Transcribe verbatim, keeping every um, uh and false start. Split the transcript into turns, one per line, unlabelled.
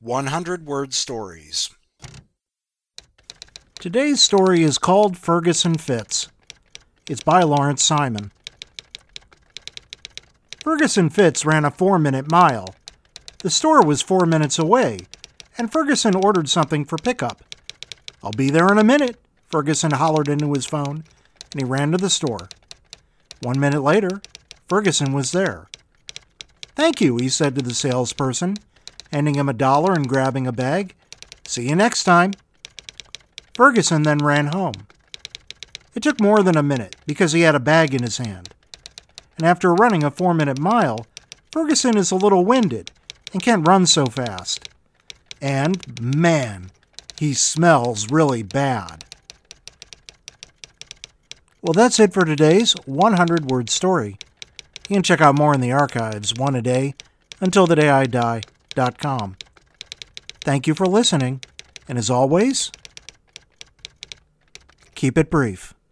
one hundred word stories.
Today's story is called Ferguson Fits. It's by Lawrence Simon. Ferguson Fits ran a four-minute mile. The store was four minutes away, and Ferguson ordered something for pickup. "I'll be there in a minute," Ferguson hollered into his phone, and he ran to the store. One minute later, Ferguson was there. "Thank you," he said to the salesperson, handing him a dollar and grabbing a bag. "See you next time." Ferguson then ran home. It took more than a minute because he had a bag in his hand. And after running a four-minute mile, Ferguson is a little winded and can't run so fast. And, man, he smells really bad. Well, that's it for today's one hundred word story. You can check out more in the archives, one a day, until the day I die dot com. Thank you for listening, and as always, keep it brief.